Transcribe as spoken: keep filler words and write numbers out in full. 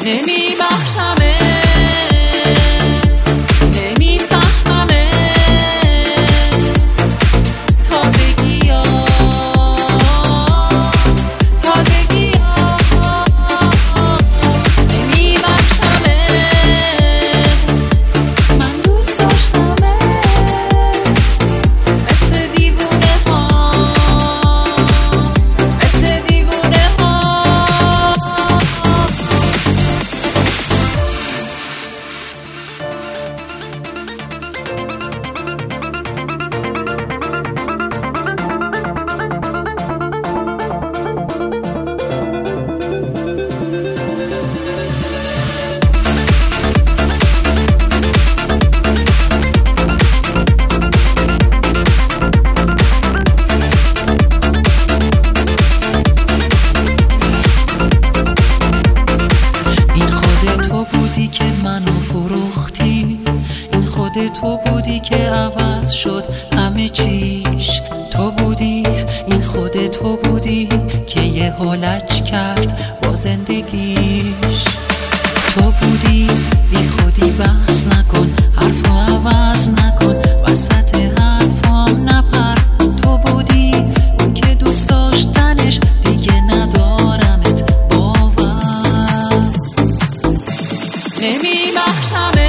نمیبخشمه، نمیفهممه، تازگی ها تازگی ها نمیبخشمه، من دوست داشتمه مثل دیوونه ها، مثل دیوونه ها. که منو فروختی، این خود تو بودی که عوض شد همه چیش، تو بودی، این خود تو بودی که یه لج کرد با زندگیش، تو بودی، بی خودی بحث نکن، حرفو عوض نکن، وسط حرفام نپر، تو بودی اون که دوست داشتنش دیگه ندارمت باور. نمیبخشمه